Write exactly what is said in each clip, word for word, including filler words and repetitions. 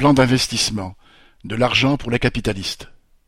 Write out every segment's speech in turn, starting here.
Plan d'investissement, de l'argent pour les capitalistes.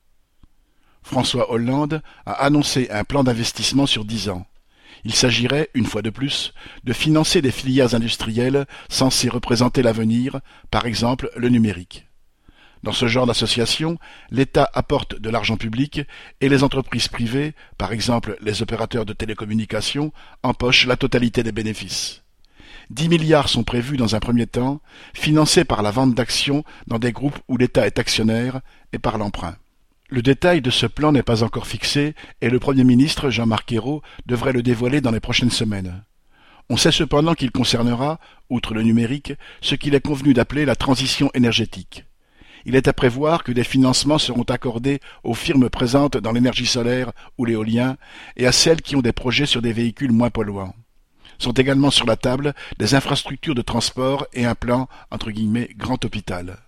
François Hollande a annoncé un plan d'investissement sur dix ans. Il s'agirait, une fois de plus, de financer des filières industrielles censées représenter l'avenir, par exemple le numérique. Dans ce genre d'association, l'État apporte de l'argent public et les entreprises privées, par exemple les opérateurs de télécommunications, empochent la totalité des bénéfices. Dix milliards sont prévus dans un premier temps, financés par la vente d'actions dans des groupes où l'État est actionnaire et par l'emprunt. Le détail de ce plan n'est pas encore fixé et le Premier ministre Jean-Marc Ayrault devrait le dévoiler dans les prochaines semaines. On sait cependant qu'il concernera, outre le numérique, ce qu'il est convenu d'appeler la transition énergétique. Il est à prévoir que des financements seront accordés aux firmes présentes dans l'énergie solaire ou l'éolien et à celles qui ont des projets sur des véhicules moins polluants. Sont également sur la table des infrastructures de transport et un plan, entre guillemets, grand hôpital.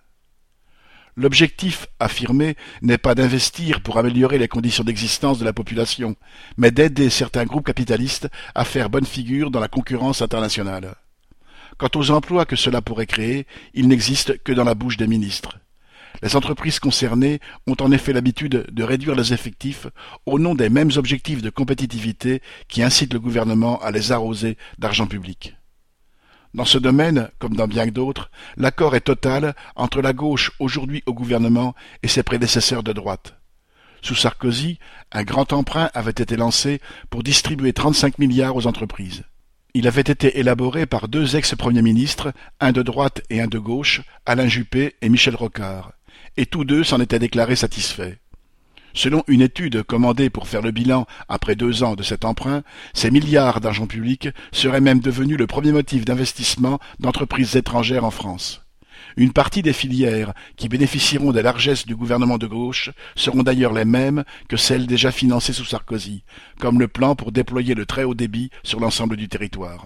L'objectif affirmé n'est pas d'investir pour améliorer les conditions d'existence de la population, mais d'aider certains groupes capitalistes à faire bonne figure dans la concurrence internationale. Quant aux emplois que cela pourrait créer, ils n'existent que dans la bouche des ministres. Les entreprises concernées ont en effet l'habitude de réduire les effectifs au nom des mêmes objectifs de compétitivité qui incitent le gouvernement à les arroser d'argent public. Dans ce domaine, comme dans bien d'autres, l'accord est total entre la gauche aujourd'hui au gouvernement et ses prédécesseurs de droite. Sous Sarkozy, un grand emprunt avait été lancé pour distribuer trente-cinq milliards aux entreprises. Il avait été élaboré par deux ex-premiers ministres, un de droite et un de gauche, Alain Juppé et Michel Rocard, et tous deux s'en étaient déclarés satisfaits. Selon une étude commandée pour faire le bilan après deux ans de cet emprunt, ces milliards d'argent public seraient même devenus le premier motif d'investissement d'entreprises étrangères en France. Une partie des filières qui bénéficieront des largesses du gouvernement de gauche seront d'ailleurs les mêmes que celles déjà financées sous Sarkozy, comme le plan pour déployer le très haut débit sur l'ensemble du territoire.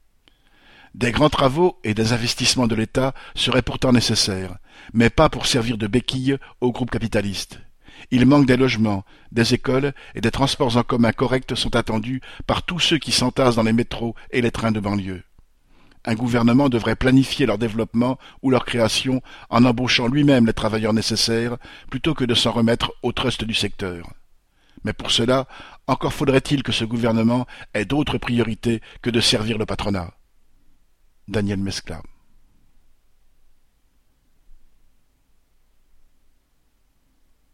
Des grands travaux et des investissements de l'État seraient pourtant nécessaires, mais pas pour servir de béquille aux groupes capitalistes. Il manque des logements, des écoles et des transports en commun corrects sont attendus par tous ceux qui s'entassent dans les métros et les trains de banlieue. Un gouvernement devrait planifier leur développement ou leur création en embauchant lui-même les travailleurs nécessaires plutôt que de s'en remettre au trust du secteur. Mais pour cela, encore faudrait-il que ce gouvernement ait d'autres priorités que de servir le patronat. Daniel Mescla.